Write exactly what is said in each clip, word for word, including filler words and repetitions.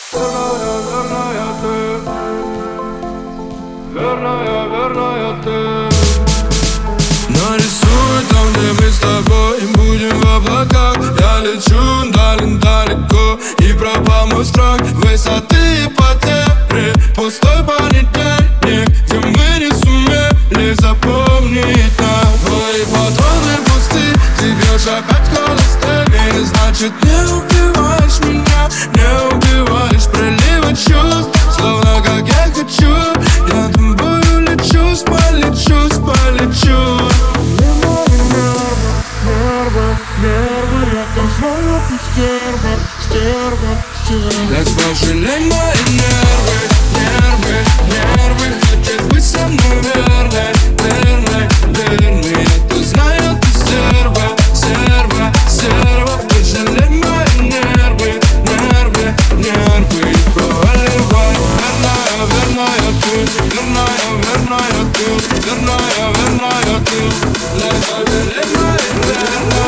верная ты, верная, верная ты. Нарисуй там, где мы с тобой будем в облаках. Я лечу дален далеко, и пропал мой страх высоты и потери. Пустой понедельник, где мы не сумели запомнить нас. Твои патроны пусты, ты бьешь опять холостыми. Значит, не убиваешь меня, не убиваешь приливы чувств. Словно как я хочу, я тобою лечусь, полечусь, полечусь. Нервы, я так знаю, ты стерва, стерва, стерва. Так пожалей мои нервы, нервы, нервы. Хочешь быть со мной верной, верной, верной. Я то знаю, ты стерва, стерва, стерва. Пожалей мои нервы, нервы, нервы. Проливай, верная, верная ты, верная, верная ты, верная, верная ты. Так пожалей мои нервы.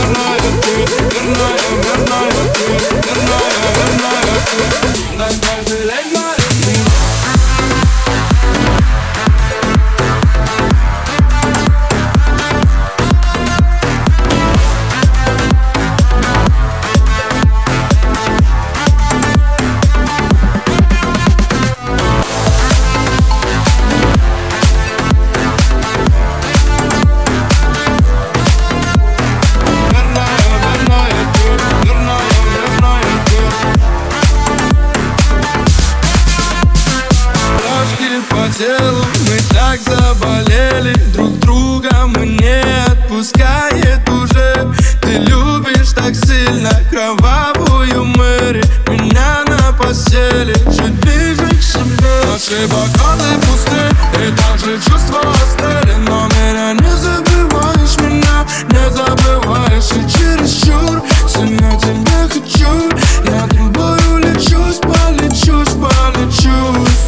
Мы так заболели, друг друга мы не отпускает уже. Ты любишь так сильно кровавую Мэри, меня на постели чуть ближе к себе. Наши бокалы пусты, и даже чувства остыли. Но меня не забываешь, меня не забываешь. И чересчур сильно тебя хочу. Я тобою лечусь, полечусь, полечусь.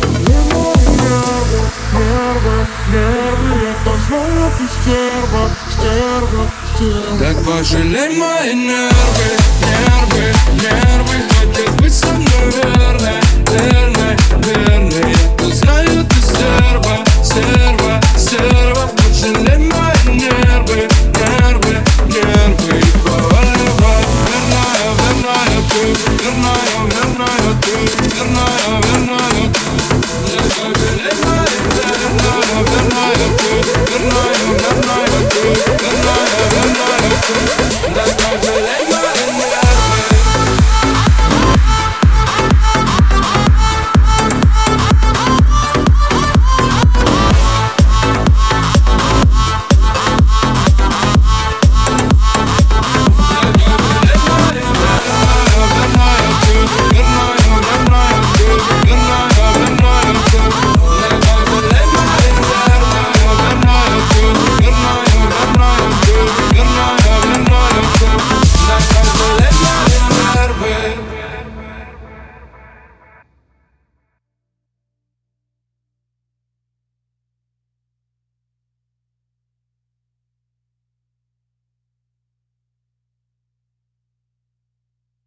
Нервы, нервы, я так знаю, ты стерва, стерва, стерва. Так пожалей мои нервы, нервы, нервы. Хочешь быть со мной верной, верной, верной. Я то знаю, ты стерва, стерва, стерва. Пожалей мои нервы, нервы, нервы. Проливай, верная, верная ты, верная, верная ты, верная.